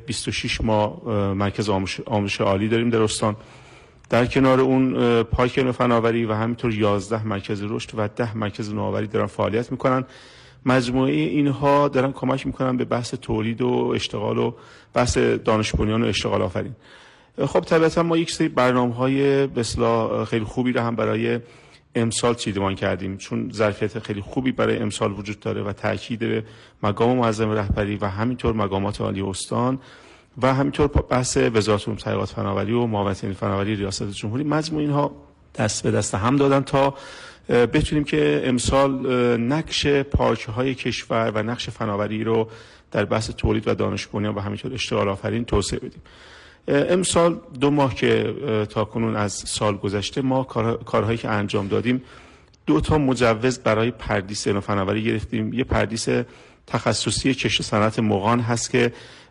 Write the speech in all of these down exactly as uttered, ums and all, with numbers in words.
بیست و شش ما مرکز آموزش, آموزش عالی داریم در استان. در کنار اون پارک علم فناوری و همینطور یازده مرکز رشد و ده مرکز نوآوری دارن فعالیت میکنن. مجموعه اینها دارن کمک میکنن به بحث تولید و اشتغال و بحث دانش بنیان و اشتغال آفرین. خب طبعا ما یک سری برنامه‌های به اصطلاح خیلی خوبی رو هم برای امسال چیدمان کردیم، چون ظرفیت خیلی خوبی برای امسال وجود داره و تاکید به مقام معظم رهبری و همینطور مقامات عالی استان و همینطور بحث وزارت علوم تحقیقات فناوری و معاونت علمی فناوری ریاست جمهوری، مجموع اینها دست به دست هم دادن تا بتونیم که امسال نقش پارک‌های کشور و نقش فناوری رو در بحث تولید و دانش بنیان و همینطور اشتغال آفرین توسعه بدیم. امسال دو ماه که تا کنون از سال گذشته ما کار، کارهایی که انجام دادیم، دو تا مجوز برای پردیس علم فناوری گرفتیم. یه پردیس تخصصی کشت صنعت مغان هست که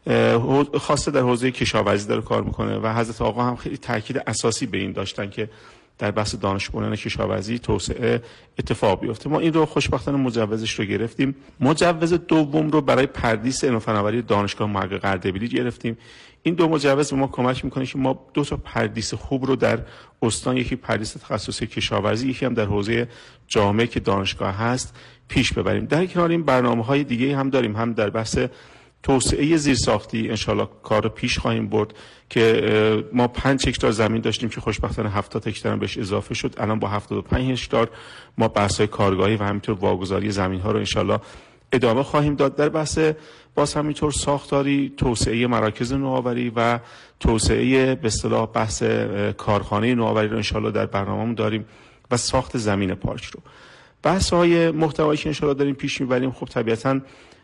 خاصه در حوزه کشاورزی داره کار میکنه و حضرت آقا هم خیلی تاکید اساسی به این داشتن که در بحث دانش بنیان کشاورزی توسعه اتفاق بیفته. ما این رو خوشبختانه مجوزش رو گرفتیم. مجوز دوم رو برای پردیس علم فناوری دانشگاه محقق اردبیلی گرفتیم. این دو مجوز به ما کمک میکنه که ما دو تا پردیس خوب رو در استان، یکی پردیس تخصصی کشاورزی، یکی هم در حوزه جامعه که دانشگاه هست، پیش ببریم. در کنار این برنامه‌های دیگه هم داریم، هم در بحث توسعه زیرساختی انشالله کار رو پیش خواهیم برد که ما پنج هکتار زمین داشتیم که خوشبختانه هفتاد هکتار بهش اضافه شد. الان با هفتاد و پنج هکتار ما بحث‌های کارگاهی و همینطور واگذاری زمین‌ها رو انشالله ادامه خواهیم داد. در بحث باز همینطور ساختاری، توسعه مراکز نوآوری و توسعه به اصطلاح بحث کارخانه نوآوری رو انشالله در برنامه‌مون داریم و ساخت زمین پارک رو. بحث‌های محتوایی که انشالله داریم پیش می‌بریم، خب طبیعتاً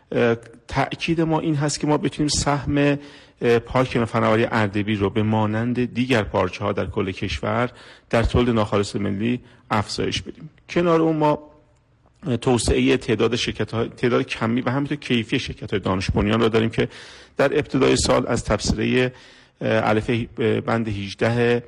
تأکید ما این هست که ما بتونیم سهم پارک علم فناوری اردبیل رو به مانند دیگر پارک‌ها در کل کشور در تولید ناخالص ملی افزایش بدیم. کنار اون ما توسعه تعداد شرکت‌ها، تعداد کمی و همینطور کیفی شرکت‌های دانش بنیان رو داریم که در ابتدای سال از تبصره الف بند هجده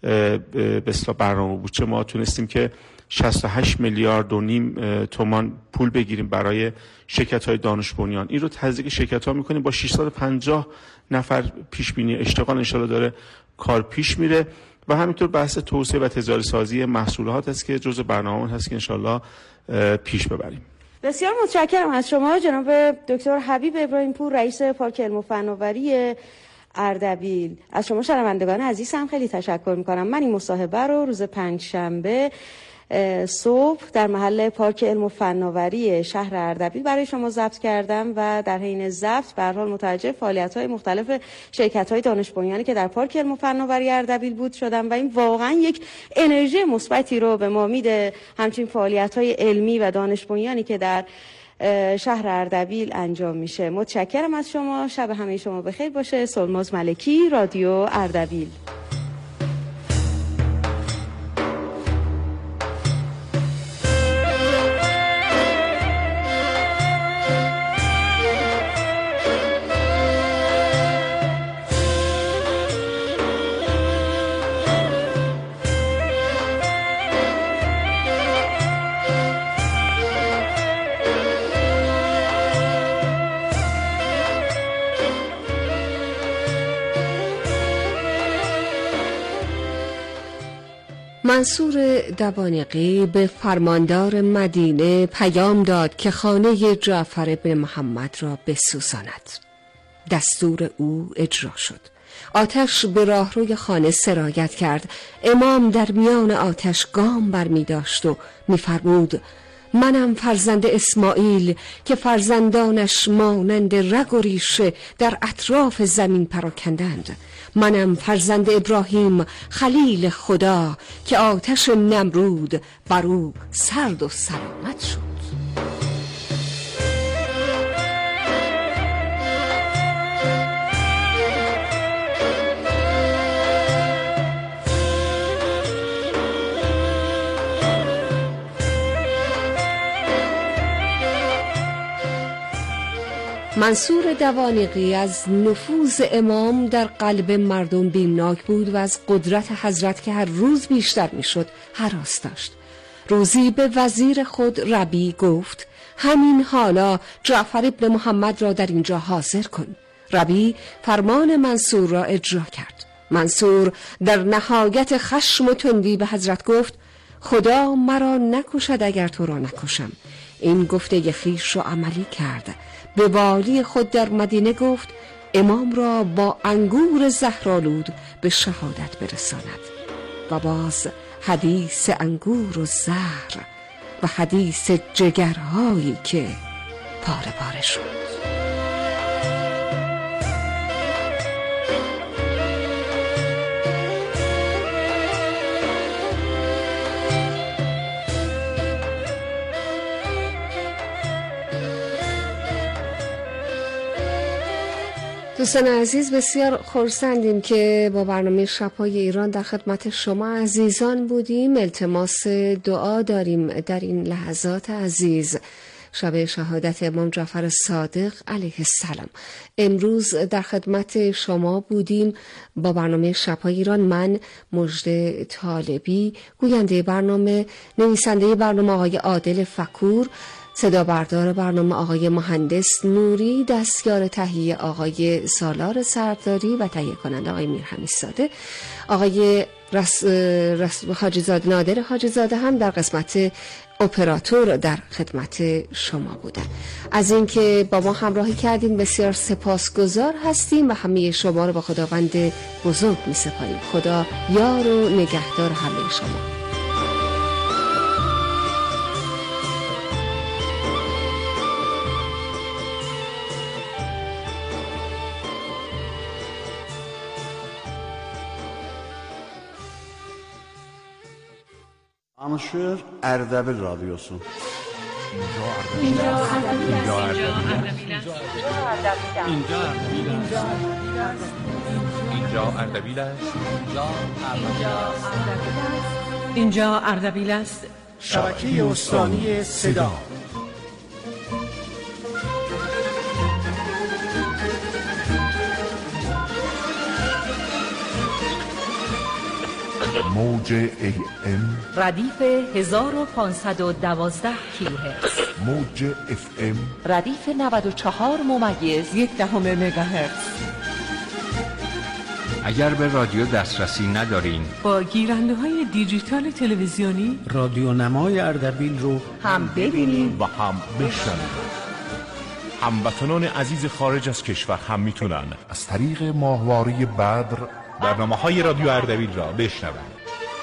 به اصطلاح برنامه بودجه ما تونستیم که شصت و هشت میلیارد و نیم تومان پول بگیریم برای شرکت‌های دانش بنیان. این رو تزریق شرکت‌ها می‌کنیم. با ششصد و پنجاه نفر پیش بینی اشتغال انشالله داره کار پیش میره و همینطور بحث توسعه و تجاری سازی محصولات است که جزء برنامه هست که انشالله پیش ببریم. بسیار متشکرم از شما جناب دکتر حبیب ابراهیم پور، رئیس پارک علم و فناوری اردبیل. از شما شنوندگان عزیزم خیلی تشکر می‌کنم. من این مصاحبه رو روز پنجشنبه صبح در محل پارک علم و فناوری شهر اردبیل برای شما ضبط کردم و در حین ضبط به هر حال متوجه فعالیت‌های مختلف شرکت‌های دانش بنیانی که در پارک علم و فناوری اردبیل بود شدم و این واقعا یک انرژی مثبتی رو به ما میده. همچنین فعالیت‌های علمی و دانش بنیانی که در شهر اردبیل انجام میشه. متشکرم از شما. شب همه شما بخیر باشه. سلماز ملکی، رادیو اردبیل. منصور دوانقی به فرماندار مدینه پیام داد که خانه جعفر بن محمد را بسوزاند. دستور او اجرا شد. آتش به راهروی خانه سرایت کرد. امام در میان آتش گام بر می داشت و می فرمود: منم فرزند اسماعیل که فرزندانش مانند رگ و ریشه در اطراف زمین پراکندند. منم فرزند ابراهیم خلیل خدا که آتش نمرود بر او سرد و سلامت شد. منصور دوانقی از نفوذ امام در قلب مردم بیمناک بود و از قدرت حضرت که هر روز بیشتر میشد هراس داشت. روزی به وزیر خود ربی گفت: همین حالا جعفر ابن محمد را در اینجا حاضر کن. ربیع فرمان منصور را اجرا کرد. منصور در نهایت خشم و تندی به حضرت گفت: خدا مرا نکشد اگر تو را نکشم. این گفته خویش را عملی کرد. به والی خود در مدینه گفت امام را با انگور زهرآلود به شهادت برساند. و باز حدیث انگور و زهر و حدیث جگرهایی که پاره پاره شد. دوستان عزیز، بسیار خرسندیم که با برنامه شب‌های ایران در خدمت شما عزیزان بودیم. التماس دعا داریم در این لحظات عزیز، شب شهادت امام جعفر صادق علیه السلام. امروز در خدمت شما بودیم با برنامه شب‌های ایران. من مژده طالبی، گوینده برنامه، نویسنده برنامه آقای عادل فکور، صدا بردار برنامه آقای مهندس نوری، دستیار تهیه آقای سالار سرداری و تهیه کننده آقای میرحمید زاده. آقای رس... رس... حاجی زاده، نادر حاجی زاده هم در قسمت اپراتور در خدمت شما بودن. از اینکه با ما همراهی کردین بسیار سپاسگزار هستیم و همه شما رو با خداوند بزرگ می سپاریم. خدا یار و نگهدار همه شما. Anlaşır Erdebil Radyosu. اینجا اردبیل است. اینجا اردبیل است. اینجا اردبیل است. شبکه استانی صدا. موج ای ام ردیف هزار و پانصد و دوازده کیلوهرتز. موج اف ام ردیف نود و چهار ممیز یک دهم مگاهرتز. اگر به رادیو دسترسی ندارین، با گیرنده های دیجیتال تلویزیونی رادیو نمای اردبیل رو هم ببینید و هم بشنوید. هموطنان عزیز خارج از کشور هم میتونن از طریق ماهواره بدر برنامه های رادیو اردبیل را بشنوند.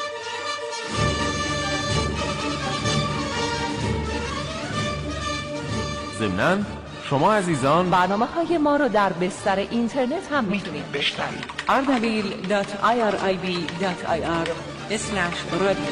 ضمناً شما عزیزان برنامه های ما رو در بستر اینترنت هم میتونید بشنوید. اردبیل دات آی آر آی بی دات آی آر اسلش رادیو.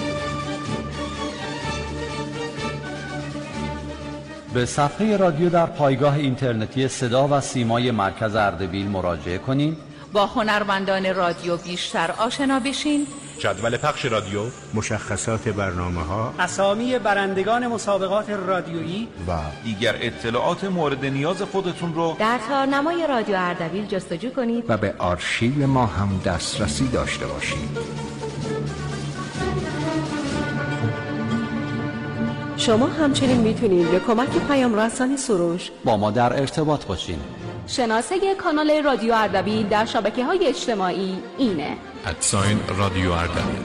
به صفحه رادیو در پایگاه اینترنتی صدا و سیمای مرکز اردبیل مراجعه کنید. با هنرمندان رادیو بیشتر آشنا بشین. جدول پخش رادیو، مشخصات برنامه‌ها، اسامی برندگان مسابقات رادیویی و دیگر اطلاعات مورد نیاز خودتون رو در تارنمای رادیو اردبیل جستجو کنید و به آرشیو ما هم دسترسی داشته باشید. شما همچنین میتونید به کمک پیام رسانی سروش با ما در ارتباط باشین. شناسه کانال رادیو اردبیل در شبکه‌های اجتماعی اینه: ادساین رادیو اردبیل.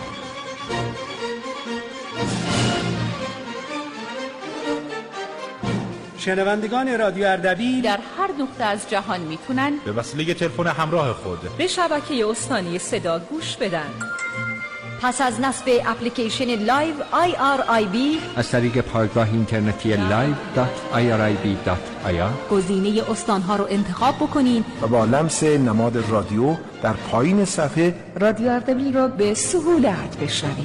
شنوندگان رادیو اردبیل در هر نقطه از جهان میتونن به وسیله تلفن همراه خود به شبکه استانی صدا گوش بدن. پس از نصب اپلیکیشن لایو آی آر آی بی از طریق پایگاه اینترنتی لایو دات آی آر آی بی دات آی آر گزینه استانها رو انتخاب بکنین و با لمس نماد رادیو در پایین صفحه رادیو اردبیل رو به سهولت بشنوید.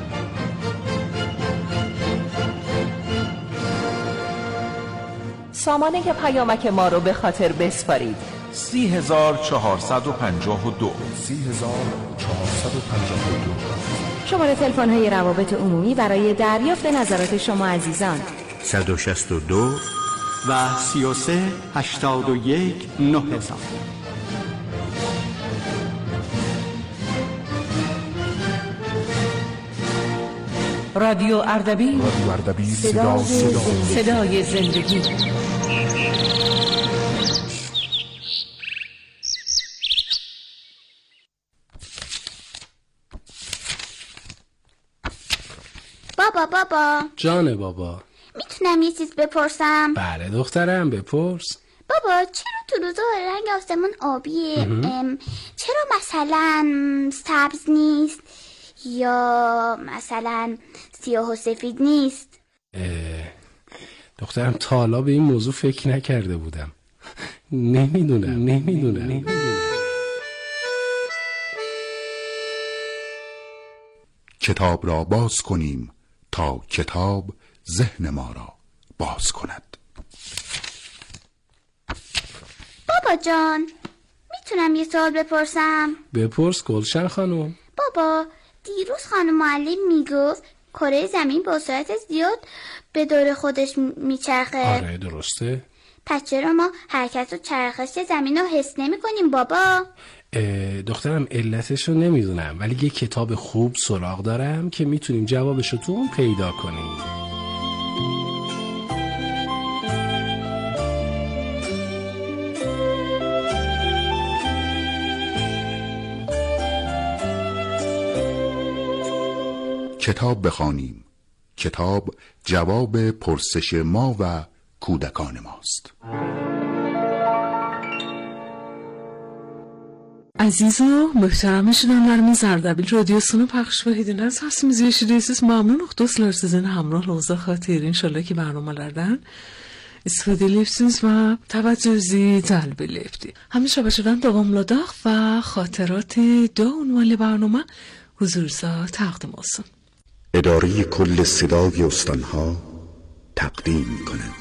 سامانه پیامک ما رو به خاطر بسپارید: سی هزار چهارصد و پنجاه و دو سی هزار چهارصد و پنجاه و دو. شماره تلفن های روابط عمومی برای دریافت نظرات شما عزیزان: صد و شصت و دو و سی و سه هشتاد و یک نه هزار. رادیو اردبیل، رادیو اردبیل، صدا صدا صدای زندگی. بابا بابا جان بابا، میتونم یه چیز بپرسم؟ بله دخترم بپرس. بابا چرا تو روزا رنگ آسمون آبیه؟ ام، چرا مثلا سبز نیست یا مثلا سیاه و سفید نیست؟ دخترم تا حالا به این موضوع فکر نکرده بودم. نمیدونم نمیدونم نمیدونم کتاب را باز کنیم تا کتاب ذهن ما را باز کند. بابا جان میتونم یه سوال بپرسم؟ بپرس گلشن خانم. بابا دیروز خانم معلم میگفت کره زمین با سرعت زیاد به دور خودش میچرخه. آره درسته. پس چرا ما حرکت و چرخش زمین رو حس نمی کنیم بابا؟ دخترم علتش رو نمیدونم، ولی یه کتاب خوب سراغ دارم که میتونیم جوابش رو تو اون پیدا کنیم. کتاب بخوانیم. کتاب جواب پرسش ما و کودکان ماست. عزیزو محترم şunlarımız Ardabil radyosunu پخش ediniz. Sesimizi eşidiyorsunuz. Memnunum dostlar sizin hamrohlığınıza xatir. İnşallah ki برنامه‌lardan استفاده ediyorsunuz و توجهی جلب ediyorsunuz. همیشه باشدن davamladaq و خاطرات دو عنوان برنامه حضورزا تقدیم olsun. اداره کل صدای استانها تقدیم می‌کند.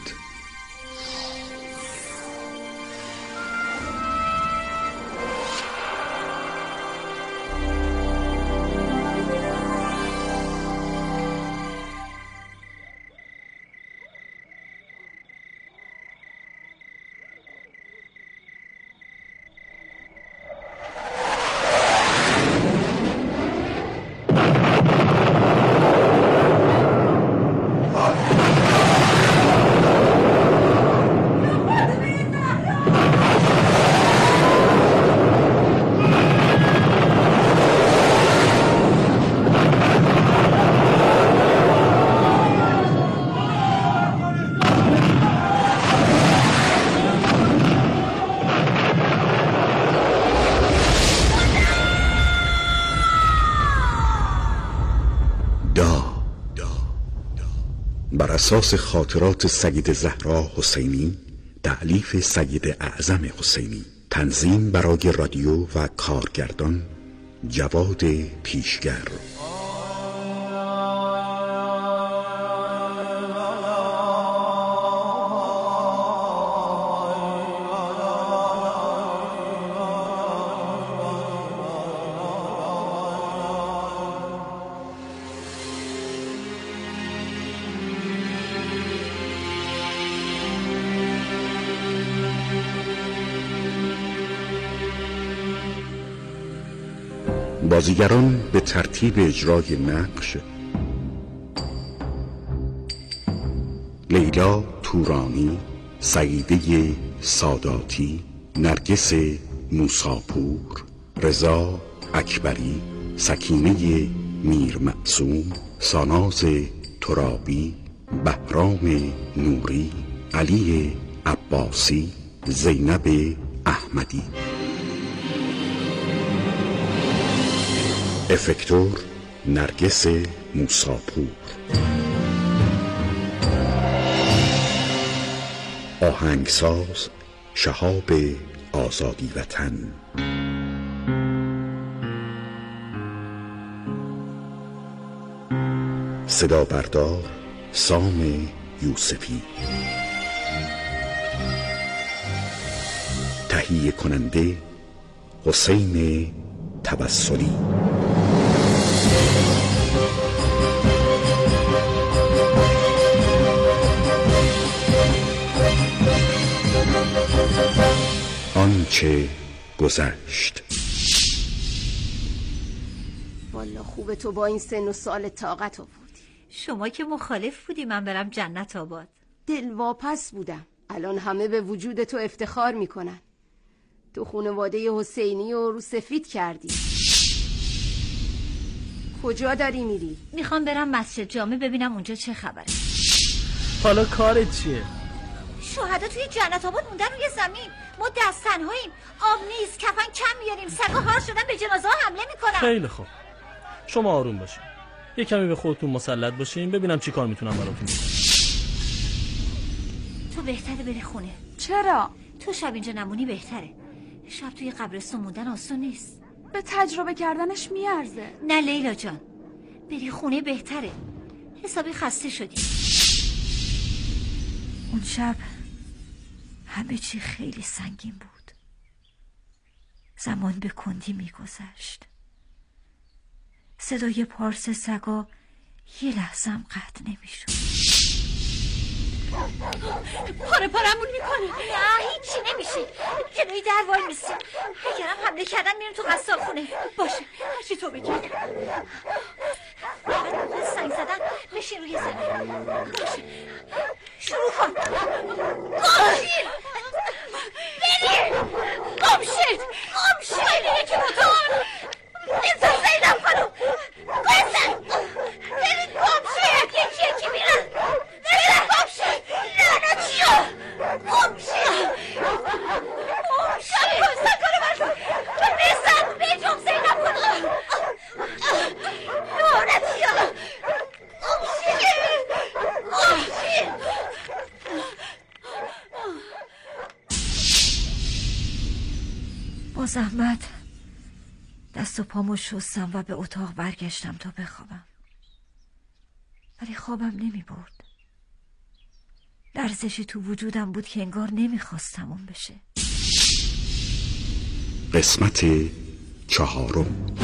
بر اساس خاطرات سید زهرا حسینی، تألیف سید اعظم حسینی، تنظیم برای رادیو و کارگردان جواد پیشگر. بازیگران به ترتیب اجرای نقش: لیلا تورانی، سعیده ساداتی، نرگس موساپور، رضا اکبری، سکینه میر معصوم، ساناز ترابی، بهرام نوری، علی عباسی، زینب احمدی. افکتور نرگس موساپور. آهنگساز شهاب آزادی وطن. صدا بردار سام یوسفی. تهیه کننده حسین توسلی. آنچه گذشت. والا خوبه تو با این سن و سال طاقت آوردی. شما که مخالف بودی من برم جنت آباد. دلواپس بودم. الان همه به وجود تو افتخار میکنن. تو خانواده حسینی و رو سفید کردی. کجا داری میری؟ میخوام برم مسجد جامع ببینم اونجا چه خبره. حالا کارت چیه؟ شهدا توی جنت آباد موندن روی زمین. ما دست تنهاییم، آب نیست، کفن کم میاریم، سگا هار شدن به جنازه ها حمله میکنن. خیلی خوب، شما آروم باشین، یه کمی به خودتون مسلط باشین، ببینم چی کار میتونم براتون بکنم. تو بهتره بری خونه. چرا؟ تو شب اینجا نمونی بهتره. شب توی قبرستون موندن آسون نیست. به تجربه کردنش میارزه. نه لیلا جان، بری خونه بهتره. حسابی خسته شدی. اون شب همه چی خیلی سنگین بود. زمان به کندی میگذشت. صدای پارس سگا یه لحظه هم قطع نمیشد. پاره پارمون میکنه. نه هیچی نمیشه. جلوی در وای میسیم. اگرم حمله کردن میریم تو غسال خونه. باشه هرچی تو بگی. بعد سنگ زدن بشین روی زمین. باشه شروع کن. گمشید برید. گمشید گمشید یکی بودون. اینجا زینب خانم بزن. برید گمشید یکی یکی میرن. برید گمشید لعنتی ها. گمشید گمشید گمشید کنه من بزن بیجم زینب خانم. لعنتی ها. گمشید گمشید. با زحمت دست و پامو شستم و به اتاق برگشتم تا بخوابم، ولی خوابم نمی برد. لرزشی تو وجودم بود که انگار نمیخواست تموم بشه. قسمت چهارم.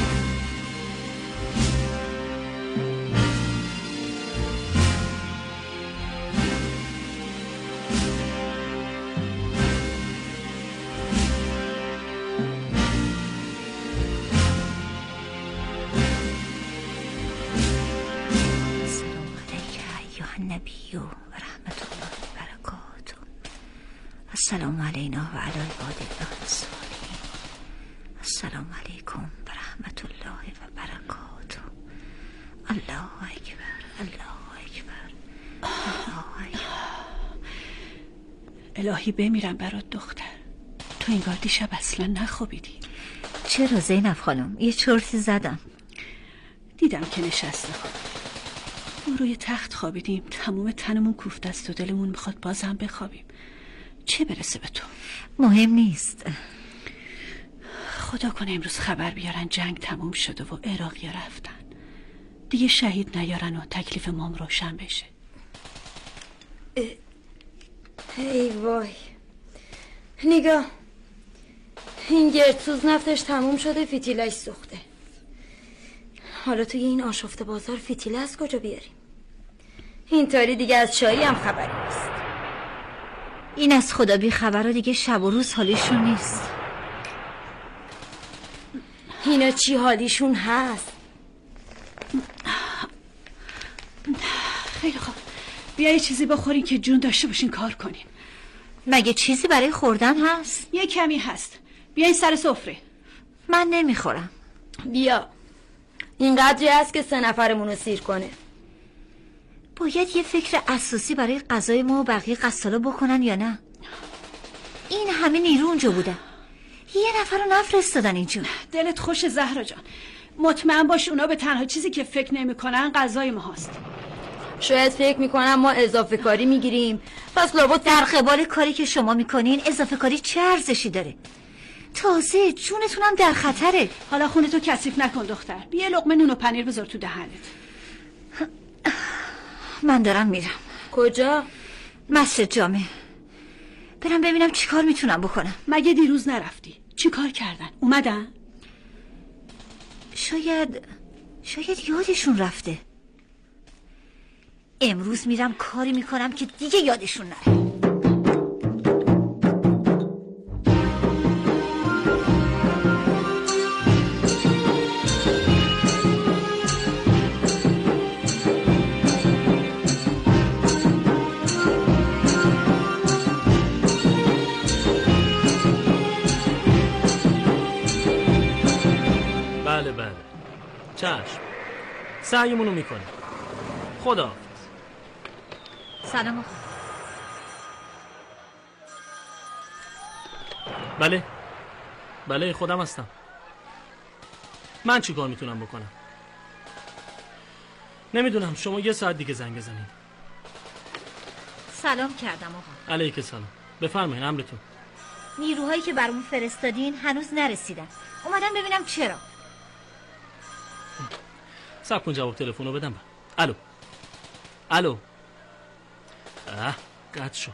نبی و رحمت الله و برکاته. السلام علینا و علی عباد الله الصالحین. السلام علیکم و رحمت الله و برکاته. الله اکبر الله اکبر الله اکبر. الهی بمیرم برات دختر، تو انگار دیشب اصلا نخوابیدی. چرا زینب خانم؟ یه چرتی زدم. دیدم که نشسته خوابیدی. ما روی تخت خوابیدیم، تموم تنمون کوفته است و دلمون میخواد بازم بخوابیم. چه برسه به تو؟ مهم نیست. خدا کنه امروز خبر بیارن جنگ تموم شده و عراقی رفتن، دیگه شهید نیارن و تکلیف مام روشن بشه. ای وای، نگاه، این گردسوز نفتش تموم شده، فیتیلش سوخته. حالا توی این آشفته بازار فیتیله از کجا بیاریم؟ اینطوری دیگه از چایی هم خبری نیست. این از خدا بی خبرها دیگه شب و روز حالیشون نیست. اینا چی حالیشون هست؟ خیلی خوب، بیا یه چیزی بخورین که جون داشته باشین کار کنین. مگه چیزی برای خوردن هست؟ یه کمی هست، بیا این سر سفره. من نمیخورم. بیا، اینقدری هست که سه نفرمون رو سیر کنه. باید یه فکر اساسی برای غذای ما و بقیه قصالا بکنن یا نه؟ این همه نیرو اونجا بوده، یه نفر رو نفرستادن اینجا. دلت خوش زهرا جان، مطمئن باش اونا به تنها چیزی که فکر نمی‌کنن غذای ما هست. شاید فکر میکنن ما اضافه کاری میگیریم، پس لابد در قبال کاری که شما میکنین اضافه کاری چه ارزشی داره؟ تازه جونتونم در خطره. حالا خونه تو کثیف نکن دختر، بیا لقمه نون و پنیر بذار تو دهنت. من دارم میرم. کجا؟ مسجد جامع. برم ببینم چی کار میتونم بکنم. مگه دیروز نرفتی؟ چی کار کردن؟ اومدن؟ شاید شاید یادشون رفته. امروز میرم کاری میکنم که دیگه یادشون نره. بله بله چشم، سعیمونو میکنیم. خدا. سلام آقا. بله بله خودم هستم. من چی کار میتونم بکنم؟ نمیدونم، شما یه ساعت دیگه زنگ بزنید. سلام کردم آقا. علیک سلام. بفرمایید امرتون. نیروهایی که برامون فرستادین هنوز نرسیدن. اومدم ببینم چرا. صبر کن جواب تلفنو بدم. الو الو. اه قطع شد.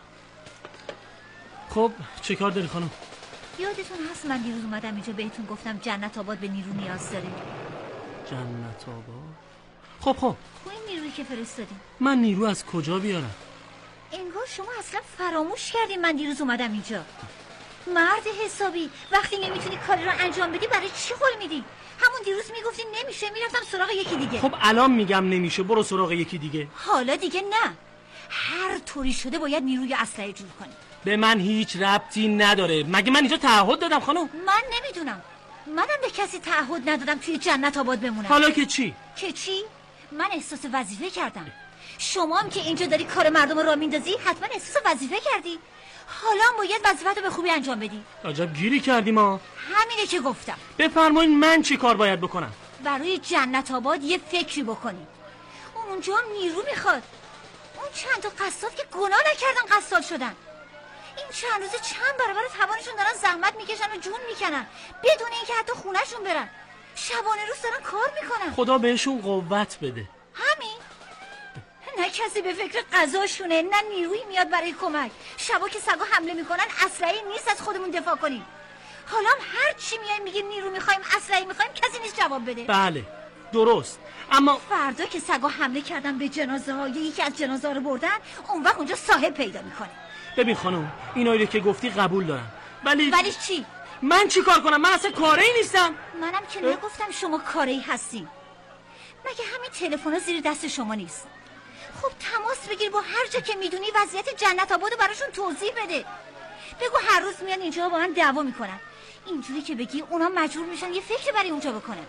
خب چه کار داری خانم؟ یادتون هست من دیروز اومدم اینجا بهتون گفتم جنت آباد به نیرو نیاز داره؟ جنت آباد؟ خب خب خب این نیرویی که فرستادین من نیرو از کجا بیارم؟ انگار شما اصلا فراموش کردین من دیروز اومدم اینجا. مرد حسابی وقتی نمیتونی کاری رو انجام بدی برای چی قول میدی؟ همون دیروز میگفتی نمیشه میرفتم سراغ یکی دیگه. خب الان میگم نمیشه برو سراغ یکی دیگه. حالا دیگه نه، هر طوری شده باید نیروی اسلحه جور کنی. به من هیچ ربطی نداره. مگه من اینجا تعهد دادم خانم؟ من نمیدونم، منم به کسی تعهد ندادم توی جنت آباد بمونم. حالا که چی؟ که چی؟ من احساس وظیفه کردم. شما هم که اینجا داری کار مردم رو میندازی حتما احساس وظیفه کردی. حالا هم باید وظیفت رو به خوبی انجام بدی. عجب گیری کردی ما. همینه که گفتم. بفرمایید من چی کار باید بکنم؟ برای جنت آباد یه فکری بکنی. اونجا هم نیرو میخواد. اون چند تا قصاد که گناه نکردن قصاد شدن. این چند روزه چند برابر توانشون دارن زحمت میکشن و جون میکنن بدون اینکه حتی خونهشون برن. شبانه روز دارن کار میکنن. خدا بهشون قوت بده. همین. نه کسی به فکر قضاشونه، نه نیرویی میاد برای کمک. شبا که سگا حمله میکنن اسلحه‌ای نیست از خودمون دفاع کنیم. حالا هم هر چی میایم میگیم نیرو میخوایم اسلحه میخوایم کسی نیست جواب بده. بله درست، اما فردا که سگا حمله کردن به جنازه ها یا یکی از جنازه ها رو بردن اون وقت اونجا صاحب پیدا میکنه. ببین خانم اینایی که گفتی قبول دارم ولی ولی چی؟ من چی کار کنم؟ من اصلا کاری نیستم. منم که نگفتم شما کاری هستین. مگه همین تلفن زیر دست شما نیست؟ خب تماس بگیر با هر جا که میدونی وضعیت جنت آبادو براشون توضیح بده. بگو هر روز میان اینجا با من دعوا میکنن. اینجوری که بگی اونا مجبور میشن یه فکر برای اونجا بکنن.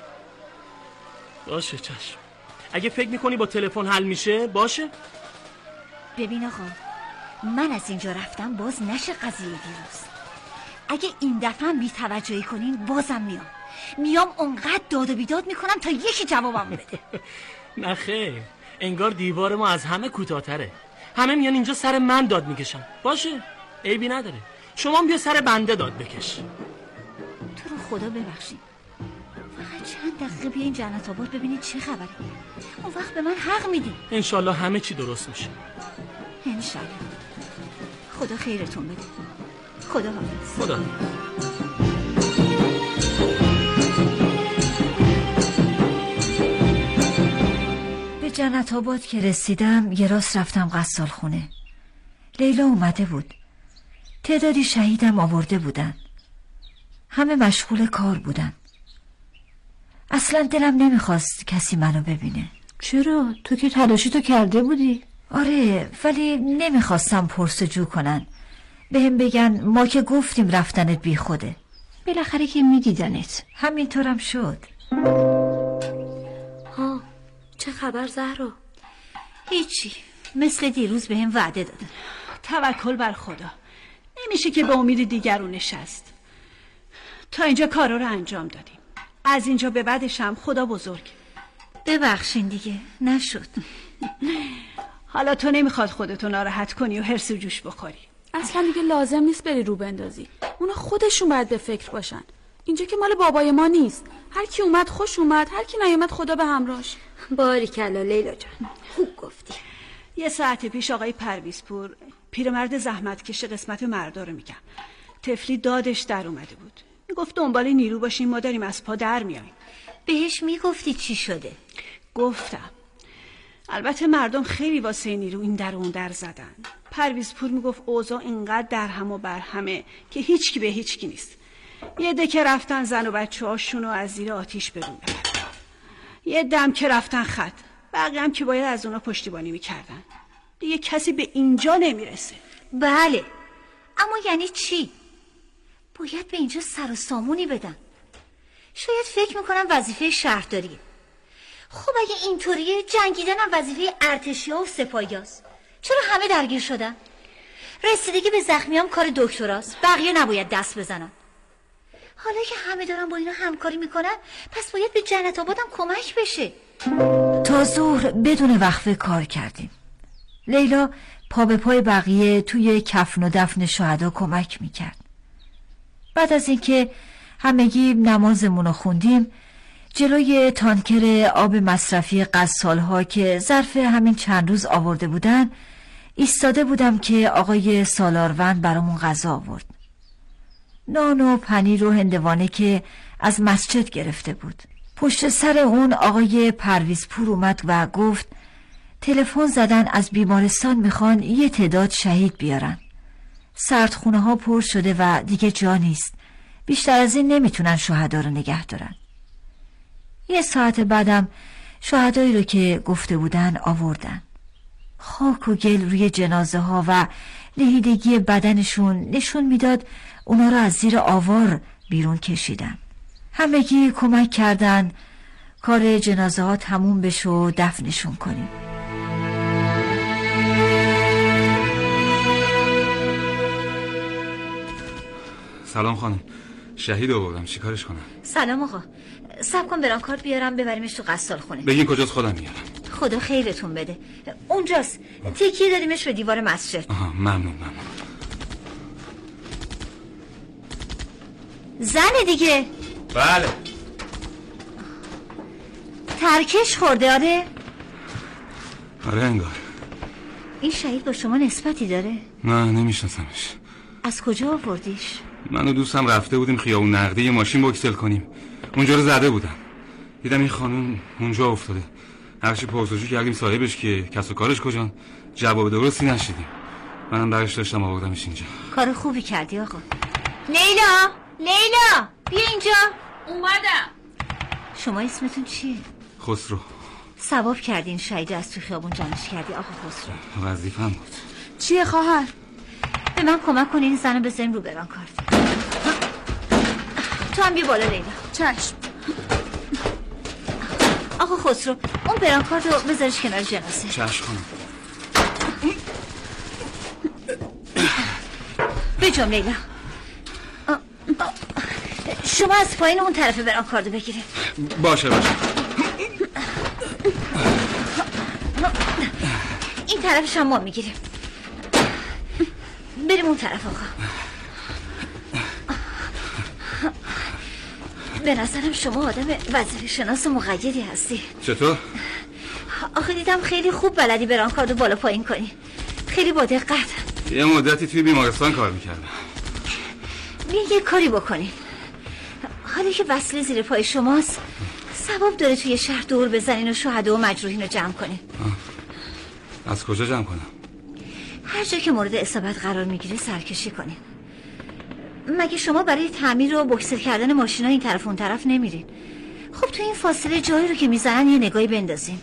باشه چشم. اگه فکر میکنی با تلفن حل میشه باشه. ببین آقا من از اینجا رفتم باز نشه قضیه دیروز. اگه این دفعه بی توجهی کنین بازم میام. میام اونقدر داد و بیداد میکنم تا یکی جوابم بده. نه خیر، انگار دیوار ما از همه کوتاه‌تره. همه میان اینجا سر من داد میکشن. باشه عیبی نداره، شما هم بیا سر بنده داد بکش. تو رو خدا ببخشید، فقط چند دقیقه بیا این جنت آباد ببینید چه خبره. اون وقت به من حق میدی. انشالله همه چی درست میشه. انشالله. خدا خیرتون بده. خدا حافظ. خدا به جنت آباد که رسیدم یه راست رفتم غسال خونه. لیلا اومده بود. تعدادی شهیدم آورده بودن. همه مشغول کار بودن. اصلا دلم نمیخواست کسی منو ببینه. چرا؟ تو که تلاشی تو کرده بودی. آره ولی نمیخواستم پرسجو کنن. بهم بگن ما که گفتیم رفتنت بی خوده. بالاخره که میدیدنت. همینطورم شد. ها چه خبر زهرا؟ هیچی، مثل دیروز بهم وعده دادن. توکل بر خدا. نمیشه که به امید دیگرون نشست. تا اینجا کارا رو انجام دادیم. از اینجا به بعدش هم خدا بزرگ. ببخشین دیگه نشد. حالا تو نمیخواد خودتو ناراحت کنی و هرس و جوش بخوری. اصلا دیگه لازم نیست بری رو بندازی. اونا خودشون باید به فکر باشن. اینجا که مال بابای ما نیست. هر کی اومد خوش اومد، هر کی نیومد خدا به همراهش. باریکلا لیلا جان، خوب گفتی. یه ساعت پیش آقای پرویزپور، پیرمرد زحمتکش قسمت مردا رو میگم، طفلی دادش در اومده بود. میگفت دنبال نیرو باشیم، ما داریم از پا در میاییم. بهش میگفتی چی شده؟ گفتم. البته مردم خیلی واسه نیرو این در اون در زدن. پرویزپور میگفت اوضاع اینقدر در هم و بر همه که هیچکی به هیچکی نیست. یه ده که رفتن زن و بچه هاشونو از زیر آتیش برون ببرن. یه دم که رفتن خط، بقیه هم که باید از اونا پشتیبانی میکردن. دیگه کسی به اینجا نمیرسه. بله، اما یعنی چی؟ باید به اینجا سر و سامونی بدن. شاید فکر میکنم وظیفه شهرداریه. خب اگه اینطوریه جنگیدن هم وظیفه ارتشی‌ها و سپاهیاست. چرا همه درگیر شدن؟ رسیدگی به زخمیام کار دکتراست، بقیه نباید دست بزنن. حالا که همه دارن با اینا همکاری میکنن پس باید به جنت آبادم کمک بشه. تا ظهر بدون وقفه کار کردیم. لیلا پا به پای بقیه توی کفن و دفن شهدا کمک میکرد. بعد از اینکه همگی نمازمون رو خوندیم جلوی تانکر آب مصرفی غسال‌ها که ظرف همین چند روز آورده بودن ایستاده بودم که آقای سالاروند برامون غذا آورد. نان و پنیر و هندوانه که از مسجد گرفته بود. پشت سر اون آقای پرویزپور اومد و گفت تلفن زدن از بیمارستان میخوان یه تعداد شهید بیارن. سردخونه ها پر شده و دیگه جا نیست. بیشتر از این نمیتونن شهدا رو نگه دارن. یه ساعت بعدم شهدایی رو که گفته بودن آوردن. خاک و گل روی جنازه ها و لهیدگی بدنشون نشون میداد اونا رو از زیر آوار بیرون کشیدن. همگی کمک کردن کار جنازه ها تموم بشه و دفنشون کنیم. سلام خانم، شهید آوردم، چی کارش کنم؟ سلام آقا، صبر کن برام کارت بیارم ببریمش تو غسال خونه. بگین کجاست خودم میارم. خدا خیرتون بده. اونجاست، تکیه دادیمش به دیوار مسجد. آها ممنون ممنون. زنه دیگه. بله. ترکش خورده آره؟ آره انگار. این شهید با شما نسبتی داره؟ نه نمیشناسمش. از کجا آوردیش؟ من و دوستم رفته بودیم خیابون نقده یه ماشین بوکسل کنیم. اونجا رو زده بودم. دیدم این خانم اونجا افتاده. هرچی پرسجو کردیم صاحبش که کس و کارش کجان، جواب درستی نشدیم. منم برش داشتم آوردمش اینجا. کار خوبی کردی آقا. لیلا، لیلا بیا اینجا. اومدم. شما اسمتون چیه؟ خسرو. ثواب کردین شهید از تو خیابون جمعش کردی آقا خسرو. وظیفه‌ام بود. چیه خواهر؟ به من کمک کنین زنو بذاریم رو بران کارت. تو هم بیا بالا لیلا. چشم. آقا خسرو اون بران کارت رو بذارش کنار جنازه. چشم خانم. بجام لیلا. شما از پایین اون طرف بران کارت بگیرید. باشه باشه. این طرفش هم ما میگیریم. بریم اون طرف آقا. به نظرم شما آدم وظیفه شناس مقیدی هستی. چطور؟ آخه دیدم خیلی خوب بلدی بران کارت بالا پایین کنی. خیلی با دقت. یه مدتی توی بیمارستان کار میکردم. بیا یه کاری بکنی. حالا که وصله زیر پای شماست ثواب داره توی شهر دور بزنین و شهدا و مجروحین رو جمع کنین. از کجا جمع کنم؟ هر جا که مورد اصابت قرار میگیره سرکشی کنین. مگه شما برای تعمیر و بکسل کردن ماشینا این طرف اون طرف نمیرین؟ خب تو این فاصله جایی رو که میزنن یه نگاهی بندازین.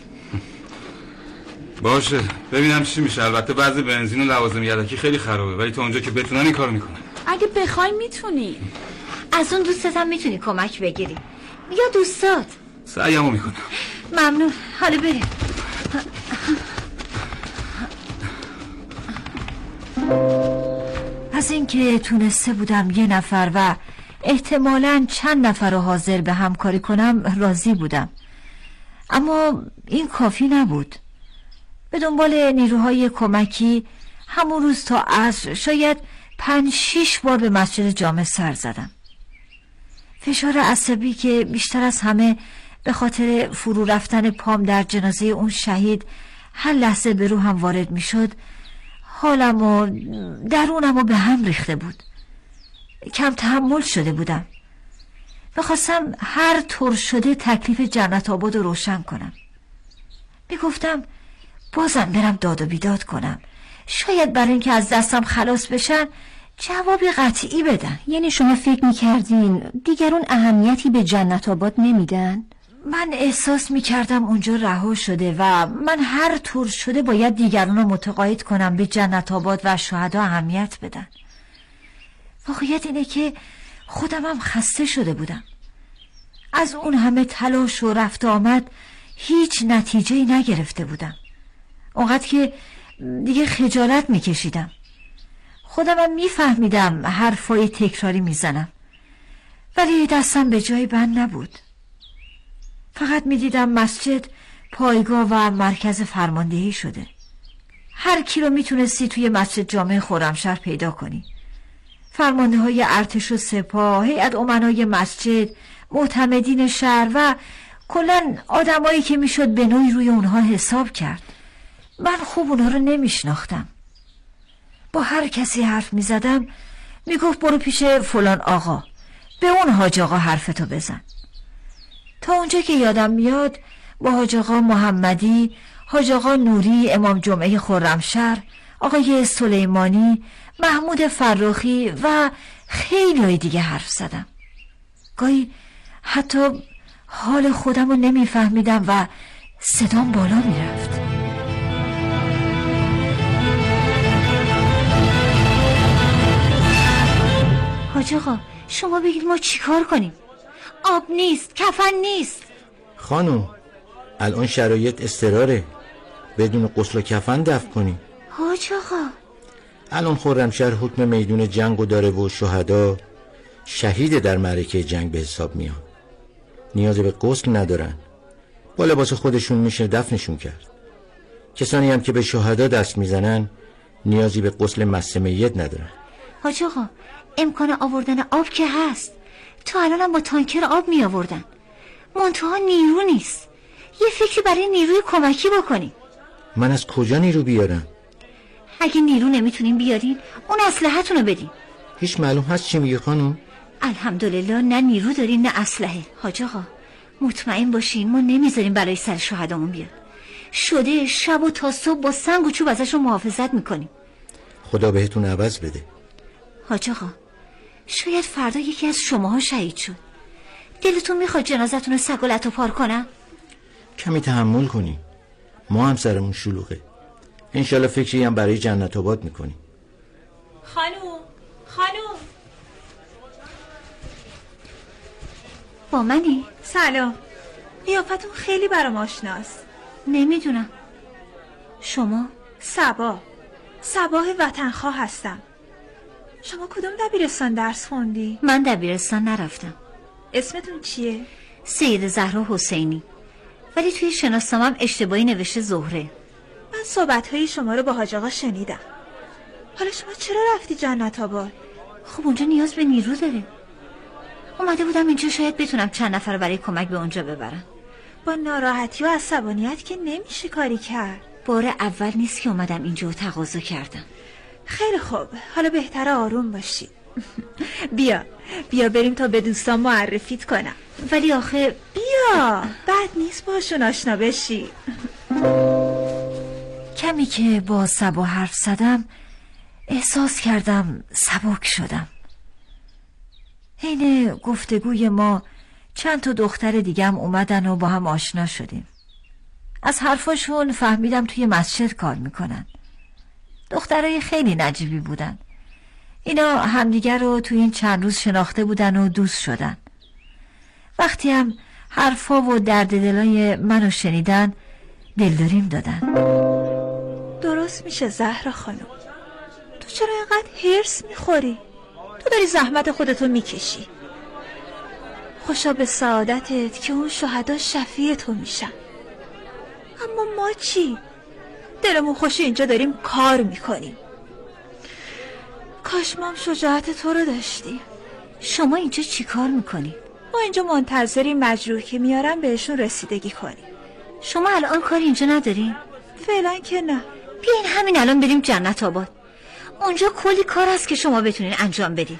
باشه ببینم چی میشه. البته بعضی بنزین و لوازم یدکی خیلی خرابه ولی تا اونجا که بتونن این کارو میکنن. اگه بخوای میتونی. از اون دوستت هم میتونی کمک بگیری. یا دوستات. سعیمو میکنم. ممنون. حالا بریم. از اینکه تونسته بودم یه نفر و احتمالاً چند نفر رو حاضر به همکاری کنم راضی بودم، اما این کافی نبود. به دنبال نیروهای کمکی همون روز تا عصر شاید پنج شیش بار به مسجد جامع سر زدم. فشار عصبی که بیشتر از همه به خاطر فرو رفتن پام در جنازه اون شهید هر لحظه به روحم وارد می شد حالم و درونم رو به هم ریخته بود. کم تحمل شده بودم. بخواستم هر طور شده تکلیف جنت آباد رو روشن کنم. بگفتم بازم برم داد و بیداد کنم، شاید برای اینکه از دستم خلاص بشن جوابی قطعی بدن. یعنی شما فکر میکردین دیگرون اهمیتی به جنت آباد نمیدن؟ من احساس میکردم اونجا رها شده و من هر طور شده باید دیگران رو متقاعد کنم به جنت آباد و شهدا اهمیت بدن. واقعیت اینه که خودم هم خسته شده بودم. از اون همه تلاش و رفت آمد هیچ نتیجه‌ای نگرفته بودم. اونقدر که دیگه خجالت میکشیدم. خودمم میفهمیدم حرفای تکراری میزنم، ولی دستم به جای بند نبود. فقط میدیدم مسجد پایگاه و مرکز فرماندهی شده. هر کی رو میتونستی توی مسجد جامع خرمشهر پیدا کنی. فرمانده های ارتش و سپاه، هیئت امنای مسجد، معتمدین شهر و کلن آدمایی که میشد به نوعی روی اونها حساب کرد. من خوب اونا رو نمیشناختم. با هر کسی حرف میزدم میگفت برو پیش فلان آقا، به اون حاج آقا حرفتو بزن. تا اونجا که یادم میاد با حاج آقا محمدی، حاج آقا نوری، امام جمعه خرمشهر، آقای سلیمانی، محمود فراخی و خیلی دیگه حرف زدم. گاهی حتی حال خودم رو نمیفهمیدم و صدام بالا میرفت. حاج آقا شما بگید ما چی کار کنیم؟ آب نیست، کفن نیست. خانم الان شرایط اضطراره، بدون غسل و کفن دفن کنیم. حاج آقا الان خرمشهر حکم میدون جنگو داره و شهدا شهید در معرکه جنگ به حساب میان. نیاز به غسل ندارن، با لباس خودشون میشه دفنشون کرد. کسانی هم که به شهدا دست میزنن نیازی به غسل مس میت ندارن. حاج آقا امکان آوردن آب که هست، تا الان هم با تانکر آب می آوردن، منتها نیرو نیست. یه فکری برای نیروی کمکی بکنی. من از کجا نیرو بیارم؟ اگه نیرو نمیتونین بیارین اون اسلحه‌تون رو بدین. هیچ معلوم هست چی میگه خانم؟ الحمدلله نه نیرو دارین نه اسلحه. حاج آقا مطمئن باشین ما نمیذاریم برای سر شهدامون بیاد. شده شب و تا صبح با سنگ و چوب ازشون محافظت میکنیم. خدا بهتون عوض بده. حاج آقا شاید فردا یکی از شماها شهید شد. دلتون میخواد جنازتون رو سگ و لتو پار کنم؟ کمی تحمل کنی، ما هم سرمون شلوغه. انشالله فکری هم برای جنت آباد میکنی. خانوم خانوم با منی؟ سلام، قیافتون خیلی برام آشناست. نمیدونم. شما؟ صبا صباه وطنخواه هستم. شما کدوم دبیرستان درس خوندی؟ من دبیرستان نرفتم. اسمتون چیه؟ سید زهرا حسینی، ولی توی شناسنامه‌ام اشتباهی نوشته زهره. من صحبت‌های شما رو با حاج آقا شنیدم. حالا شما چرا رفتی جنت آباد؟ خب اونجا نیاز به نیرو داره. اومده بودم اینجا شاید بتونم چند نفر برای کمک به اونجا ببرم. با ناراحتی و عصبانیت که نمیشه کاری کرد. بار اول نیست که اومدم اینجا و تقاضا کردم. خیلی خوب، حالا بهتره آروم باشی. بیا بیا بریم تا به دوستان معرفیت کنم. ولی آخه بیا، بد نیست باشون آشنا بشی. کمی که با صبا حرف زدم احساس کردم سبک شدم. حین گفتگوی ما چند تا دختر دیگم اومدن و با هم آشنا شدیم. از حرفاشون فهمیدم توی مسجد کار میکنن. دخترای خیلی نجیبی بودن. اینا همدیگر رو توی این چند روز شناخته بودن و دوست شدن. وقتی هم حرفا و درد دلای منو شنیدن دلداریم دادن. درست میشه زهرا خانم، تو چرا اینقدر هرس میخوری؟ تو داری زحمت خودتو میکشی. خوشا به سعادتت که اون شهدا شفیع تو میشن. اما ما چی؟ دلمون خوشی اینجا داریم کار میکنیم. کاش ما هم شجاعت تو رو داشتیم. شما اینجا چی کار میکنی؟ ما اینجا منتظریم مجروح که میارن بهشون رسیدگی کنیم. شما الان کار اینجا ندارین؟ فعلا که نه. بیاین همین الان بریم جنت آباد. اونجا کلی کار هست که شما بتونین انجام بدین.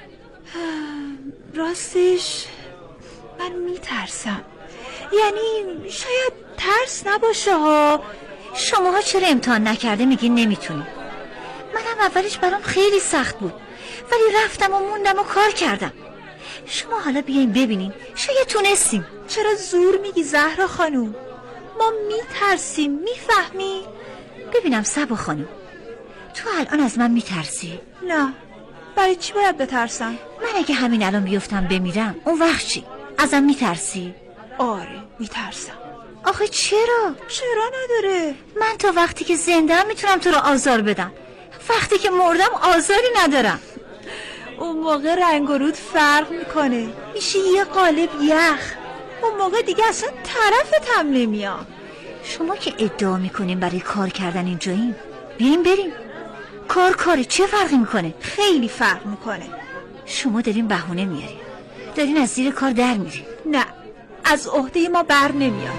راستش من میترسم. یعنی شاید ترس نباشه ها. شماها چرا امتحان نکرده میگین نمیتونین؟ منم اولش برام خیلی سخت بود، ولی رفتم و موندم و کار کردم. شما حالا بیاین ببینین شاید تونستیم. چرا زور میگی زهرا خانوم؟ ما میترسیم، میفهمی؟ ببینم صبا خانوم، تو الان از من میترسی؟ نه. برای چی باید بترسم؟ من اگه همین الان بیفتم بمیرم اون وقت چی؟ ازم میترسی؟ آره میترسم. آخه آخه چرا؟ چرا نداره؟ من تا وقتی که زنده میتونم تو رو آزار بدم، وقتی که مردم آزاری ندارم. اون موقع رنگ و رود فرق میکنه، میشه یه قالب یخ. اون موقع دیگه اصلا طرفت هم نمیام. شما که ادعا میکنیم برای کار کردن اینجاییم، بیایم بریم. کار کاره، چه فرقی میکنه؟ خیلی فرق میکنه. شما دارین بهونه میارین، دارین از زیر کار در میرین. نه، از عهده ما بر نمیاد.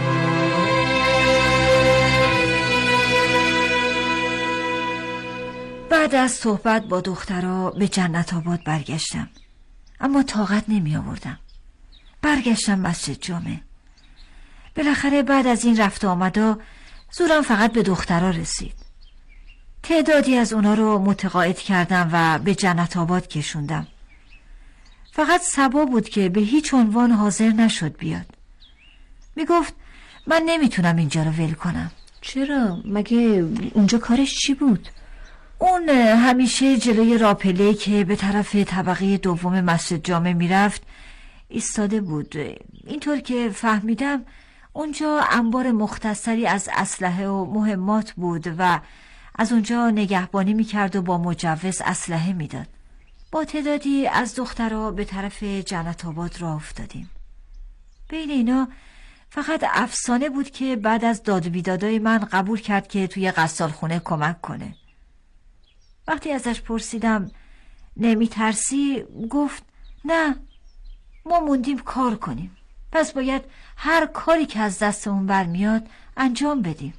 بعد از صحبت با دخترها به جنت آباد برگشتم، اما طاقت نمی آوردم. برگشتم مسجد جامع. بالاخره بعد از این رفت آمدا زورم فقط به دخترها رسید. تعدادی از اونا رو متقاعد کردم و به جنت آباد کشوندم. فقط صبا بود که به هیچ عنوان حاضر نشد بیاد. می گفت من نمیتونم اینجا رو ول کنم. چرا؟ مگه اونجا کارش چی بود؟ اون همیشه جلوی راپله که به طرف طبقه دوم مسجد جامع میرفت ایستاده بود. اینطور که فهمیدم اونجا انبار مختصری از اسلحه و مهمات بود و از اونجا نگهبانی میکرد و با مجوز اسلحه میداد. با تعدادی از دخترها به طرف جنت آباد راه افتادیم. بین اینا فقط افسانه بود که بعد از داد و بیدادای من قبول کرد که توی غسالخونه کمک کنه. وقتی ازش پرسیدم نمی ترسی، گفت نه، ما موندیم کار کنیم، پس باید هر کاری که از دستمون برمیاد انجام بدیم.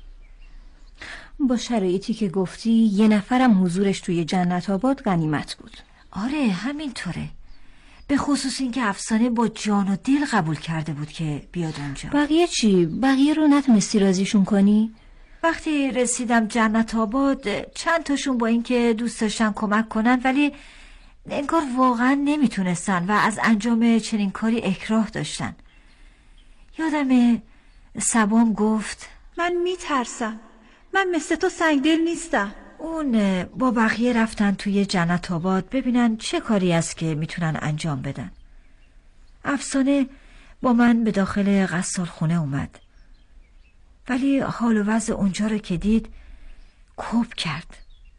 با شرایطی که گفتی یه نفرم حضورش توی جنت آباد غنیمت بود. آره همینطوره، به خصوص این که افسانه با جان و دل قبول کرده بود که بیاد اونجا. بقیه چی؟ بقیه رو نتونستی راضیشون کنی؟ وقتی رسیدم جنت آباد چند تاشون با اینکه دوست داشتن کمک کنن ولی انگار واقعا نمیتونستن و از انجام چنین کاری اکراه داشتن. یادم سبام گفت من میترسم، من مثل تو سنگدل نیستم. اون با بقیه رفتن توی جنت آباد ببینن چه کاری است که میتونن انجام بدن. افسانه با من به داخل غسالخونه اومد، ولی حال و وضع اونجا رو که دید کوب کرد.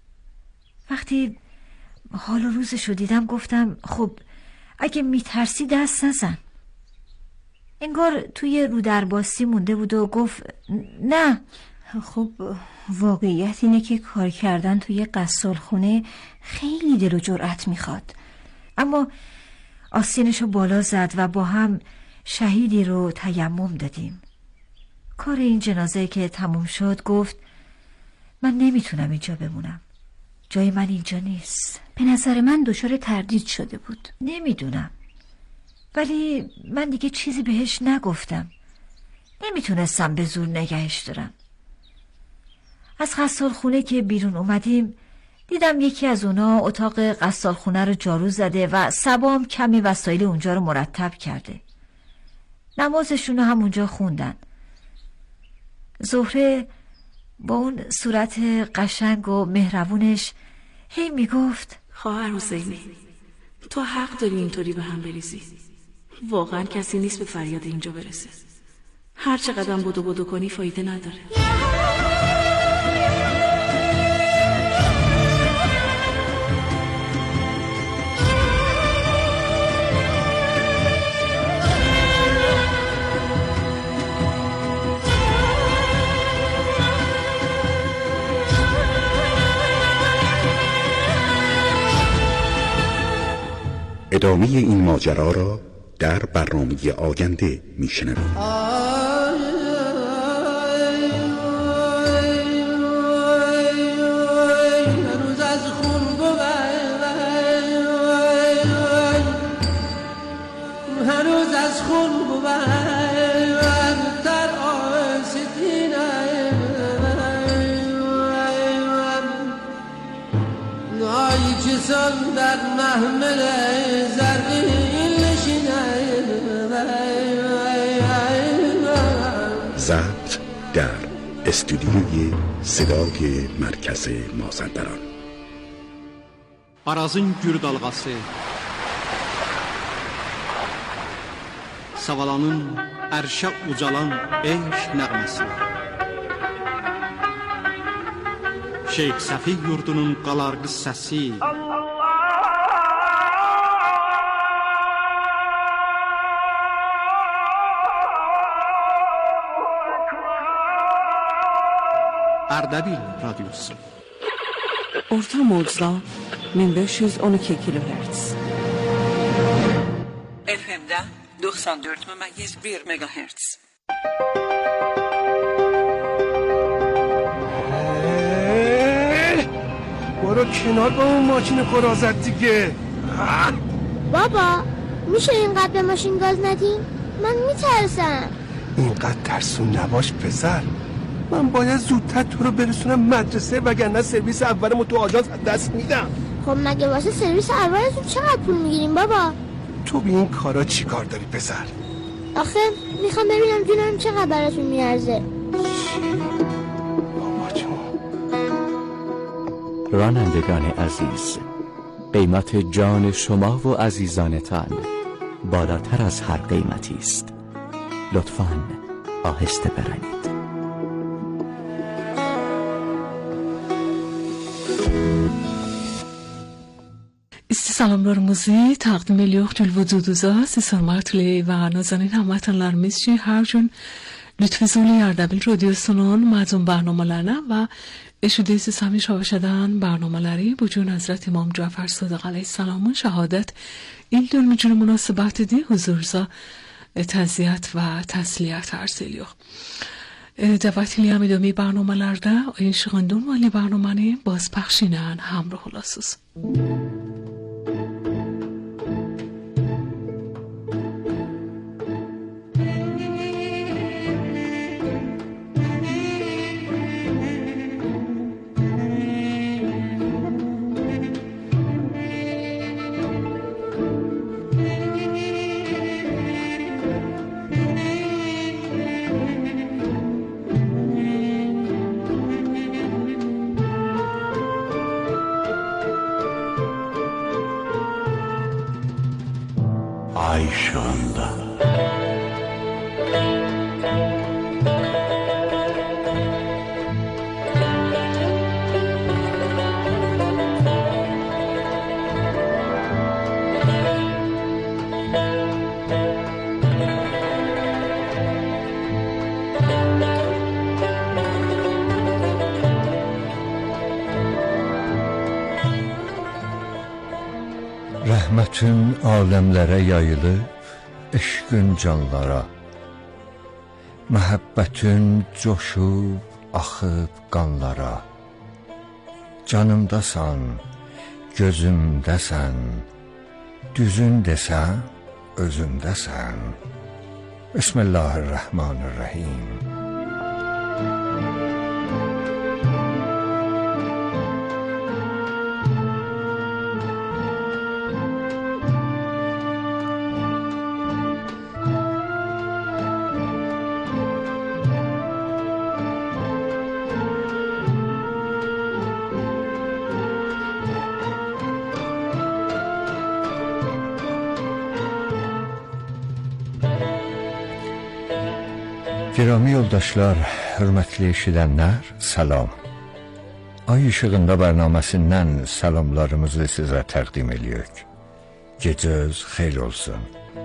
وقتی حال و روزش رو دیدم گفتم خب اگه میترسی دست نزن. انگار توی رودرباسی مونده بود و گفت نه. خب واقعیت اینه که کار کردن توی غسالخونه خیلی دل و جرأت میخواد. اما آستینشو بالا زد و با هم شهیدی رو تیمم دادیم. کار این جنازه که تموم شد گفت من نمیتونم اینجا بمونم، جای من اینجا نیست. به نظر من دچار تردید شده بود. نمیدونم، ولی من دیگه چیزی بهش نگفتم، نمیتونستم به زور نگهش دارم. از غسالخونه که بیرون اومدیم دیدم یکی از اونا اتاق غسالخونه رو جارو زده و سبام کمی وسایل اونجا رو مرتب کرده. نمازشون رو هم اونجا خوندن. زهره با اون صورت قشنگ و مهربونش هی میگفت خواهر حسینی، تو حق داری اینطوری به هم بریزی. واقعا کسی نیست به فریاد اینجا برسه. هر چه قدم بدو بدو کنی فایده نداره. ادامه این ماجرا را در برنامه آینده میشنویم. در محمل زرین ضبط در استودیوی صدای مرکز مازندران. Arazın gür dalğası, Savalanın ərşə ucalan eşq nəğməsi. Şeyx Səfi yurdunun qalarğı səsi. Ardabil radyosu. Orta mocda min beş yüz on iki kilohertz. F M'de doksan dört memeyiz bir megahertz. برو کنار با اون ماشین خرازت دیگه. بابا میشه اینقدر به ماشین گاز ندین؟ من میترسم. اینقدر ترسون نباش پسر. من باید زودتر تو رو برسونم مدرسه وگرنه سرویس اولمو تو آژانس دست میدم. خب مگه واسه سرویس اولتون چقدر پول میگیریم بابا؟ تو به این کارا چی کار داری پسر؟ آخه میخوام ببینم جونم چقدر براتون میارزه. بابا جون. رانندگان عزیز، قیمت جان شما و عزیزانتان بالاتر از هر قیمتی است. لطفاً آهسته برانید. Selamlarımızı takdim ediyor vücudunuza. Siz hürmetli ve nazanin hamvatanlarımız için her gün Lütfüzuli Ardabil Radyosu'nun mazlum برنامه‌larına ve eşidesiz hamish havşadan برنامه‌ları bu gün Hazret İmam Cafer Sadiq aleyhisselamın şehadet il dönümünün münasebetiyle huzurunuzda taziyet ve tesliyat arz ediyor. دعوتی امیدومی برنامه لرده این شغندون ولی برنامه باز پخشینن همراه لاسوس Ay ışığında. Rəhmətin aləmlərə yayılıb, eşqin canlara, məhəbbətin coşub, axıb qanlara. Canımdasan, gözümdəsən, düzün desən, özümdəsən. Bismillahirrahmanirrahim. Girami yoldaşlar, hürmetli eşidənlər, salam. Ay işığında bərnaməsindən salamlarımızı sizə təqdim edirik. Gecəz xeyir olsun.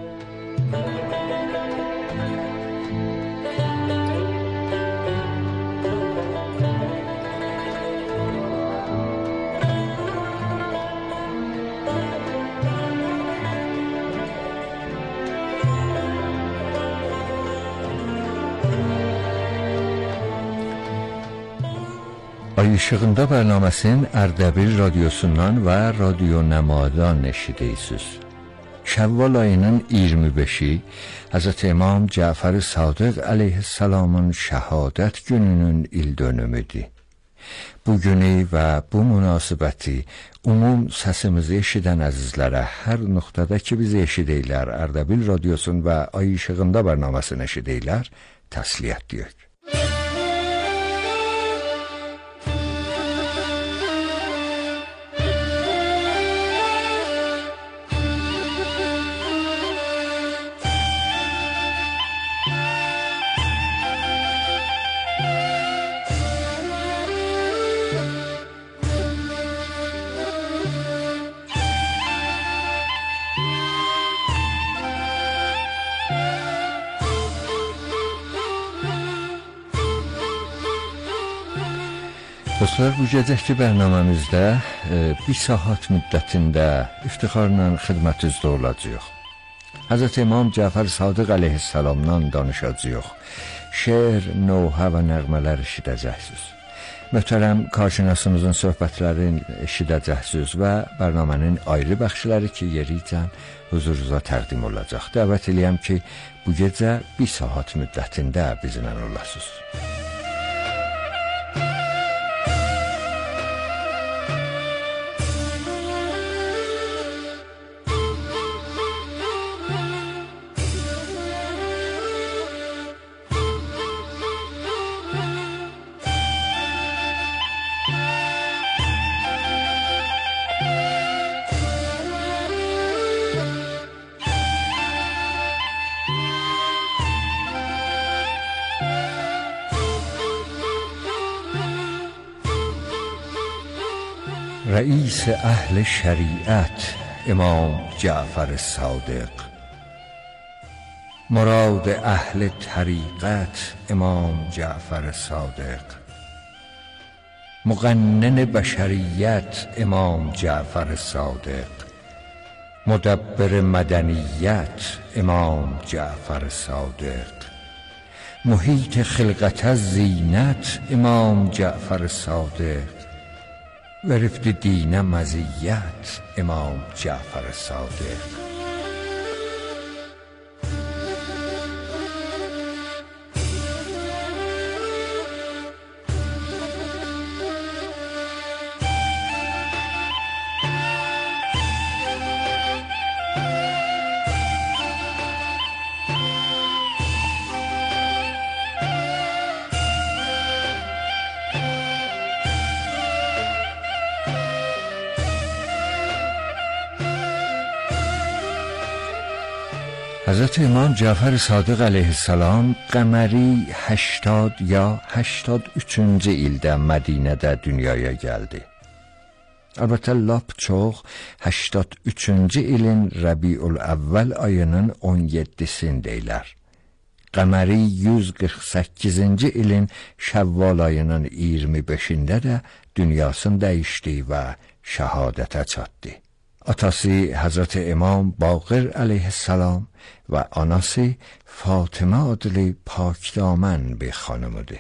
Ay işığında bərnaməsinin Ərdəbil radyosundan və radyo Nəmadan eşidirsiniz. Şəvval ayının iyirmi beşi Həzrət İmam Cəfər Sadiq əleyhissalamın şəhadət gününün il dönümüdür. Bu günü və bu münasibəti umum səsimizi eşidən əzizlərə hər nöqtədə ki bizi eşidirlər, Ərdəbil radyosun və Ay işığında bərnaməsini eşidirlər, təsliyyət deyək. Dostlar, bu gecəki bərnaməmizdə e, bir saat müddətində iftiharla xidmətinizdə olacağıq. Həzrət İmam Cəfər Sadiq əleyhissalamdan danışacağıq. Şeir, növhə və nəğmələr eşidəcəksiniz. Möhtərəm karşınasımızın söhbətlərini eşidəcəksiniz və bərnamənin ayrı bəxşləri ki, yericən huzurunuza təqdim olacaq. Dəvət eləyəm ki, bu gecə bir saat müddətində bizimlə olasınız. رئیس اهل شریعت امام جعفر صادق، مراد اهل طریقت امام جعفر صادق، مقنن بشریت امام جعفر صادق، مدبر مدنیت امام جعفر صادق، محیط خلقت از زینت امام جعفر صادق، و رفت دین مزیت امام جعفر صادق. حضرت امام جعفر صادق علیه السلام قمری هشتاد یا هشتاد üçüncü ildə Mədinədə dünyaya gəldi. Əlbəttə lap çox هشتاد üçüncü ilin Rəbiül Əvvəl ayının on yeddisində deyilər. Qəməri yüz qırx səkkizinci ilin Şəvval ayının iyirmi beşində də dünyasını dəyişdi və şəhadətə çatdı. Atası Hazret İmam Baqir aleyhisselam و anası Fatıma adlı pakdaman bir xanımıdır.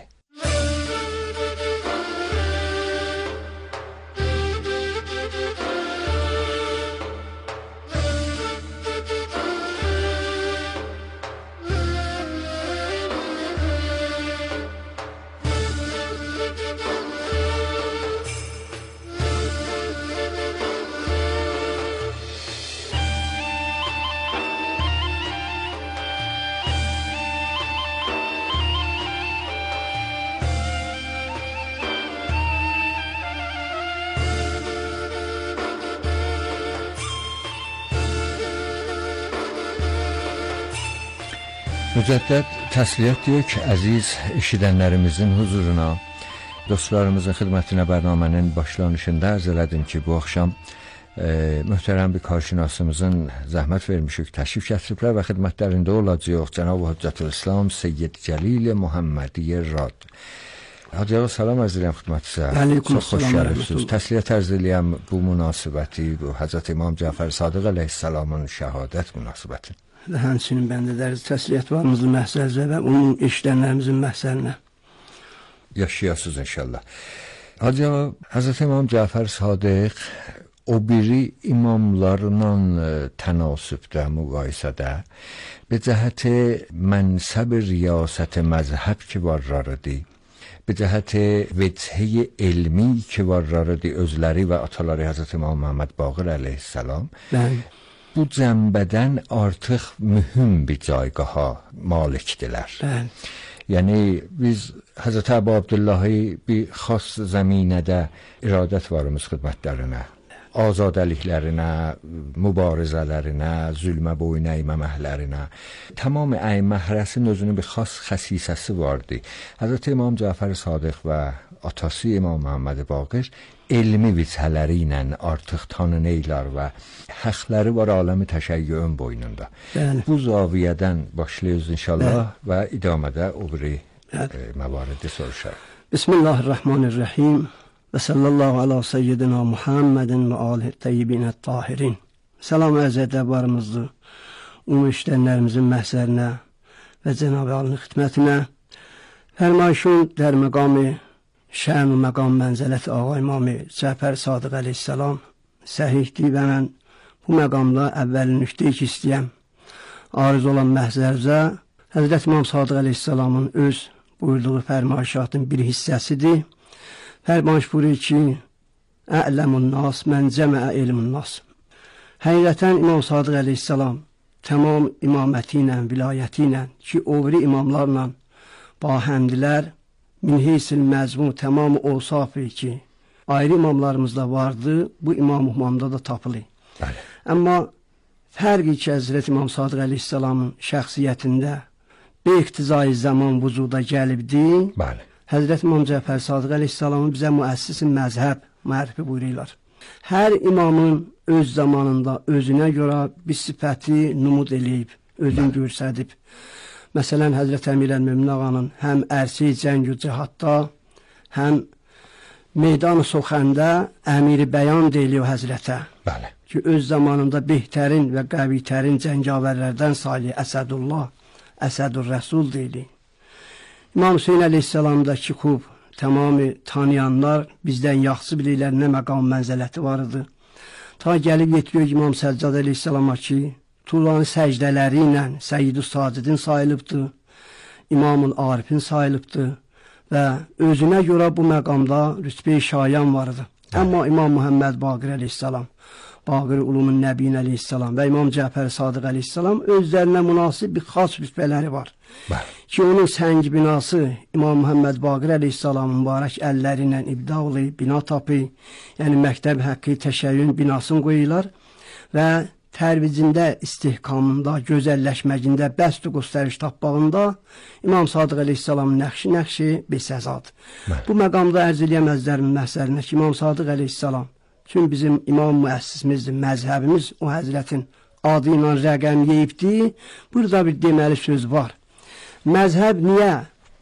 Mücəddəd təsliyyət deyək ki, əziz eşidənlərimizin huzuruna, dostlarımızın xidmətinə bərnamənin başlanışında ərz elədim ki, bu axşam e, möhtərəm bir karşınasımızın zəhmət vermişik, təşrif gətiriblər və xidmətlərində olacaq Cənab-ı Hüccətülislam Seyyid Cəlil Muhammedi Rad. Hacı ağa, salam ərz eləyəm xidmətinizə. Çox xoş gəlibsiniz. Təsliyyət ərz eləyəm bu münasibəti, bu Həzrət İmam Cəfər Sadiq əleyhissalamın şəhadət münasibəti. Və həmçinin bəndə dərz təsliyyət varımızın məhsəlinə və onun eşidənlərimizin məhsəlinə. Yaşayasınız inşallah. Hacı ağa, Həzrət İmam Cəfər Sadiq o biri imamlarla tənasübdə, müqayisədə به جهت منصب ریاست مذهب که varlarıdır, به جهت وجهه علمی که varlarıdır özləri və ataları Hazreti İmam Muhammed Baqir əleyhissalam. Bəli. Bu cəmbədən artıq mühüm bir caygaha malikdirlər. Bəli. Yəni biz Hazreti Əbu Abdullahı bir xas zəminədə iradət varımız xidmətlərinə, azadəliklərinə, mübarizələrinə, zülmə boyun əyməməklərinə, tamam əyməhərəsinin özünün bir xas xəsisəsi vardı. Hazreti İmam Cəfər Sadiq və atası İmam Muhammed Baqir elmi vizhələri ilə artıq tanınırlar və həqləri var aləmi təşəyyün boynunda. Bəli. Bu zaviyədən başlayırız inşallah. Bəli. Və idamədə o biri e, məvaridi soruşar. Bismillahirrahmanirrahim. və sallallahu ala seyyidina Muhammedin və alihi təyyibin ət-tahirin. Salam əziz ədəblarımızdır. Ümumi işlənlərimizin məhzərinə və Cenab-ı Alinin xidmətinə fərmayışın dər məqamı şən-ü məqam mənzələti ağa imamı Cəfər Sadiq əleyhissalam səhihdir və mən bu məqamda əvvəlin nüqtə-i istəyəm. Arız olan məhzərzə Həzrət İmam Sadiq əleyhissalamın öz buyurduğu fərmayışatın bir hissəsidir. Fərmayış buyurur ki, Ə'ləmun nas mən cəməə ilmun nas. Həqiqətən İmam Sadiq əleyhissalam tamam imaməti ilə, vilayəti ilə ki, o biri imamlarla bahəmdilər min heysil məzmun tamam olsafı ki, ayrı imamlarımızda vardı, bu İmam Muhammed'da da tapılır. Bəli. Amma fərqi ki, Həzrət İmam Sadiq əleyhissalamın şəxsiyyətində bir iqtizai zaman vücuda gəlibdi. Bəli. Həzrət İmam Cəfər Sadiq əleyhissalamın bizə müəssisi məzhəb mərifi buyururlar. Hər imamın öz zamanında özünə görə bir sifəti numud eləyib, özünü görsədib. Məsələn, Həzrət Əmir əl-Mömin ağanın həm ərsi cəng-ü cihadda, həm meydan-ı soxəndə əmiri bəyan deyiliyor Həzrətə. Bəli. Ki, öz zamanında behtərin və qəvitərin cəngavərlərdən sayılı Əsədullah, Əsədur Rəsul deyilir. İmam Hüseyin əleyhissalamdakı xub tamamı tanıyanlar bizdən yaxşı bilirlər nə məqam mənzələti var idi. Ta gəlib yetiriyor İmam Səccad əleyhissalama ki, Turanı səcdələri ilə Səyyid-ü Sacidin sayılıbdır, İmam-ül Arifin sayılıbdır və özünə görə bu məqamda rütbə-i şayan var idi. Amma İmam Muhammed Baqir əleyhissalam, Baqir Ulumun Nəbiyin əleyhissalam və İmam Cəfər Sadiq əleyhissalam özlərinə münasib bir xas rütbələri var. Bəli. Ki, onun səngi binası İmam Muhammed Baqir əleyhissalamın mübarək əlləri ilə ibdalı bina tapı, yəni məktəb haqqı təşəyyün binasını qoyurlar və tərvicində, istihkamında, gözəlləşməcində, bəst-ü göstəriş tapmağında İmam Sadiq əleyhissalamın nəqşi nəqşi besəzadır. Bu məqamda ərz eləyəməzlərin məhzərinə ki, İmam Sadiq əleyhissalam tüm bizim imam müəssisimizdir, məzhəbimiz o həzrətin adı ilə rəqəm yeyibdir. Burada bir deməli söz var. Məzhəb niyə?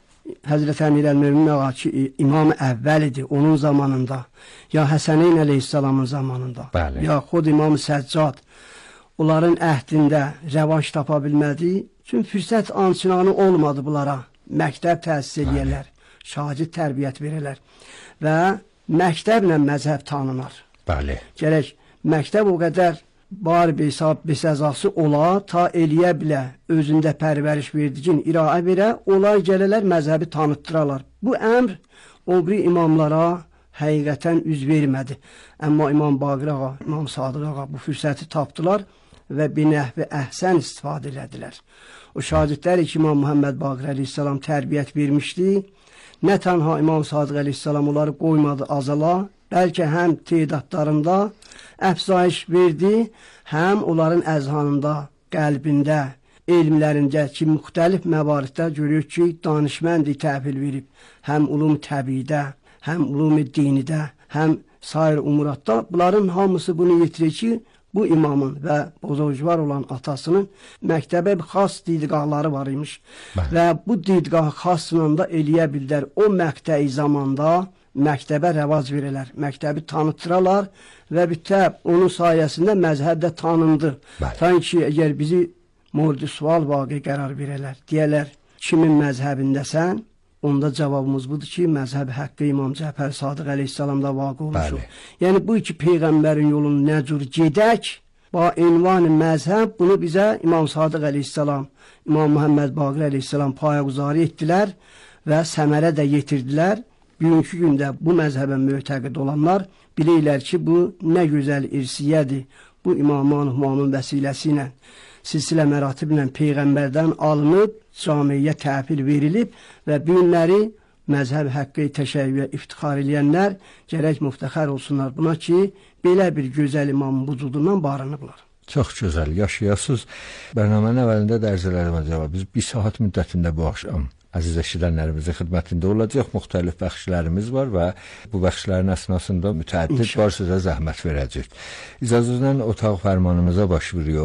Həzrət Əmir əl-Mömin ağa ki, imam əvvəlidir onun zamanında, ya Həsəneyn əleyhissalamın zamanında, Bəli. Ya xod İmam Səccad, onların əhdində rəvac tapa bilmədi. Çünki fürsət ançınanı olmadı bunlara. Məktəb təsis edərlər, şagird tərbiyyət verirlər və məktəblə məzhəb tanınar. Bəli. Gərək məktəb o qədər bar hesab besəzası ola, ta eləyə bilə, özündə pərvəriş verdigin iraə verə, onlar gələlər məzhəbi tanıttıralar. Bu əmr o bir imamlara həqiqətən üz vermədi. Amma İmam Baqir ağa, İmam Sadiq ağa bu fürsəti tapdılar və bir nəhvi əhsən istifadə elədilər. O şagirdləri ki, İmam Muhammed Baqir əleyhissalam tərbiyyət vermişdi, nə tənha İmam Sadiq əleyhissalam onları qoymadı azala, bəlkə həm teydatlarında əfzayış verdi, həm onların əzhanında, qəlbində, elmlərində ki, müxtəlif məvariddə görür ki, danışməndi təhvil verib, həm ulum təbiidə, həm ulum dinidə, həm sair umuratda, bunların hamısı bunu yetirir ki, bu imamın və bozorcuvar olan atasının məktəbə bir xas didgahları var imiş. Bəli. Və bu didgah xasla da eləyə bildər. O məqtəyi zamanda məktəbə rəvac verirlər, məktəbi tanıttıralar və bütəb onun sayəsində məzhəb də tanındı. Sanki əgər bizi murdi sual vaqi qərar verirlər, deyərlər, kimin məzhəbindəsən? Onda cavabımız budur ki, məzhəb haqqı İmam Cəfər Sadiq əleyhissalamda vaqi olmuşdur. Yəni bu iki peyğəmbərin yolunu nə cür gedək, ba ünvanı məzhəb bunu bizə İmam Sadiq əleyhissalam, İmam Muhammed Baqir əleyhissalam payaguzarı etdilər və səmərə də yetirdilər. Bugünkü gündə bu məzhəbə mötəqid olanlar bilirlər ki, bu nə gözəl irsiyədir. Bu İmam-ı Muhammed vəsiləsi ilə, silsilə məratiblə peyğəmbərdən alınıb, camiyə təhvil verilib və bu günləri məzhəb haqqı təşəyyüyə iftixar eləyənlər gərək müftəxər olsunlar buna ki, belə bir gözəl imamın vücudundan barınıblar. Çox gözəl, yaşayasınız. Bərnamənin əvvəlində də ərz elədim acaba, biz bir saat müddətində bu axşam əziz eşidənlərimizin xidmətində olacaq, müxtəlif bəxşlərimiz var və bu bəxşlərin əsnasında mütəəddid var sizə zəhmət verəcək. İcazənizlə otaq fərmanımıza baş vururuq.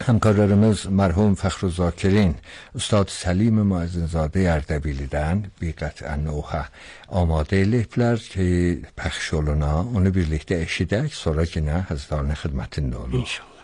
همکارlarımız مرحوم Fəxruzakir'in, Ustad Səlim Müəzzinzadə Ərdəbilidən bir qəti nöhə amadə eləyiblər ki, pəxş oluna, onu birlikdə eşidək, sonra yenə həzrlarına xidmətində olun. İnşallah.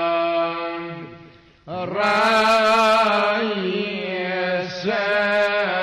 رئیس